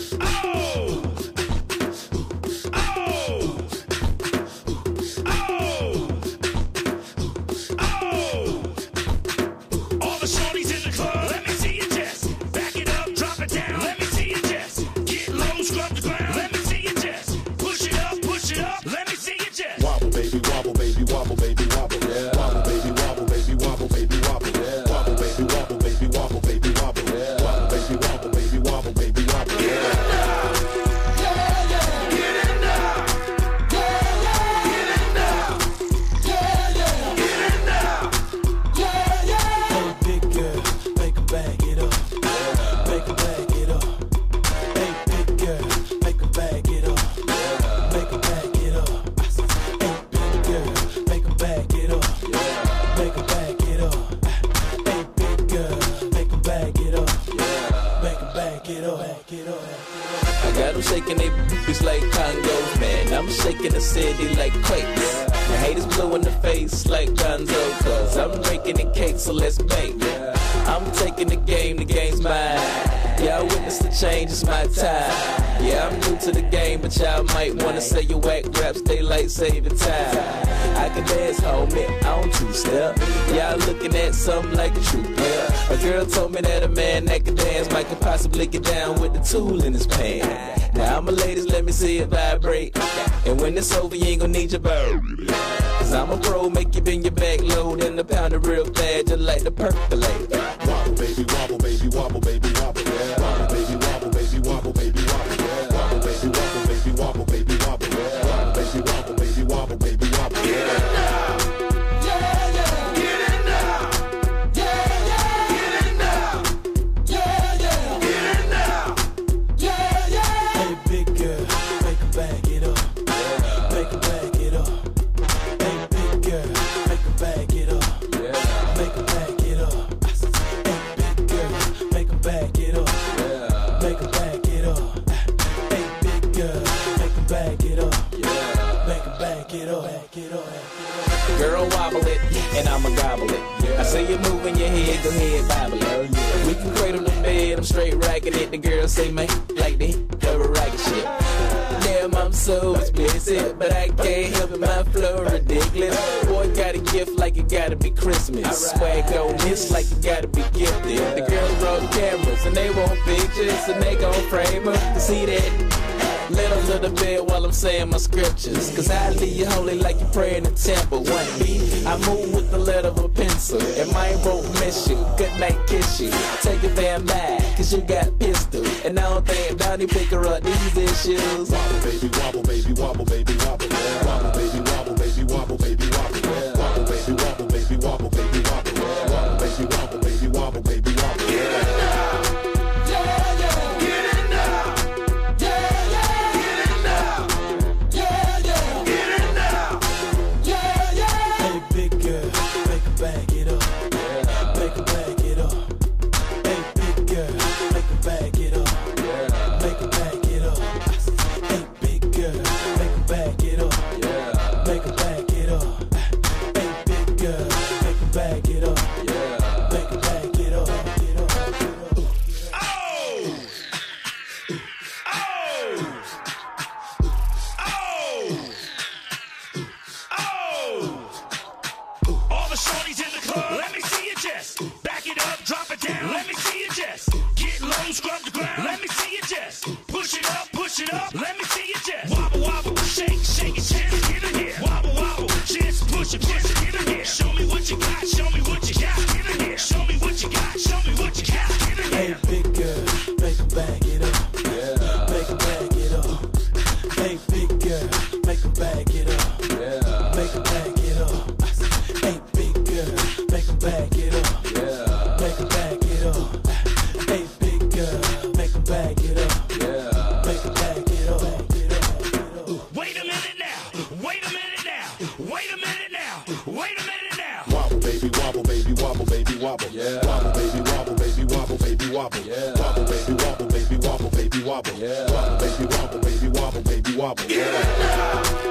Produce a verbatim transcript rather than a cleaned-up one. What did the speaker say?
Saving time. I can dance, homie, on two-step. Y'all looking at something like a true player. A girl told me that a man that can dance might could possibly get down with the tool in his pants. Now, I'm a ladies, let me see it vibrate. And when it's over, you ain't gonna need your bird. Cause I'm a pro, make you bend your back low, then the pound it real fast, just like the percolate. Wobble, baby, wobble, baby, wobble, baby, wobble. Yeah. Wobble, baby, wobble, baby, wobble, baby, wobble. Yeah. Wobble, baby, wobble, baby, wobble, baby, wobble. Yeah. Wobble, baby, wobble, baby, wobble, baby, wobble. Get it now. Yeah, yeah. Get it now. Yeah, yeah. Get it now. Yeah, yeah. Get it now. Yeah, yeah. Hey, big girl, make her bag it up. Yeah. Make her bag it up. Hey, big girl, make her bag it up. Yeah. Make her bag it up. Hey, big girl, make her bag it up. Yeah. Make her bag it up. Hey, big girl, make her bag it up. Yeah. Make her bag it up. Back it up. Girl, wobble it, and I'ma gobble it. Yeah. I see you moving your head, go ahead, bobble it. Yeah. We can cradle the bed, I'm straight racking it. The girl say, man, like the double racket shit. Damn, I'm so explicit, but I can't help it, my flow ridiculous. Boy, got a gift like it gotta be Christmas. Right. Swag on this like it gotta be gifted. Yeah. The girls brought cameras, and they want pictures, and they gon' frame them to see that. Let them to the bed while I'm saying my scriptures. Cause I leave you holy like you pray in the temple. One beat, I move with the letter of a pencil. And my won't miss you, good night kiss you. Take your van back, cause you got pistol. And I don't think Donnie pick her up these issues. Wobble baby, wobble baby, wobble baby, wobble. Yeah. Wobble baby, wobble baby, wobble baby, wobble. Yeah. Wobble baby, wobble baby, wobble baby, wobble. Yeah. Wobble baby, wobble baby, wobble baby, wobble. Get it now. Yeah, yeah. Get it now. Yeah, yeah. Get it now. Yeah, yeah. Get it now. Yeah, yeah. Hey, big girl, make her bag it up. Yeah. Make her bag it up. Hey, big girl, make her bag it up. Yeah. Make her bag it up. Hey, big girl, make her bag it up. Yeah. Make her bag it up. Hey, big girl, make her bag it up. Yeah. Make her bag it up. Get up, get up. Oh! Oh! Oh! Oh! All the shorties in the club, let me see you just back it up, drop it down. Let me see you just get low, scrub the ground. Let me see you just push it up, push it up. Let me see you just wobble, wobble, shake, shake it, just get in here. Wobble, wobble, just push it, push it, get in here. Show me what you got, show me what you got, get in here. Show me what you got, show me what you got, get in Hey, here. big girl, make her bag it up. Yeah. Make her bag it up. Hey, big girl, make her bag it up. Yeah. Make her bag it up. Hey, big girl, make her bag it up. Yeah. Make her bag it up. Hey, big girl, make her bag it up. Yeah. Make her bag it up. Bag it up. Bag it up. Wait a minute now, wait a minute now, wait a minute now, wait a minute now. Wobble baby, wobble baby, wobble baby, wobble. Yeah. Wobble baby, wobble baby, wobble baby, wobble. Yeah. Wobble baby, wobble baby, wobble baby, wobble. Yeah. Wobble baby, wobble baby, wobble baby, wobble. Get it now.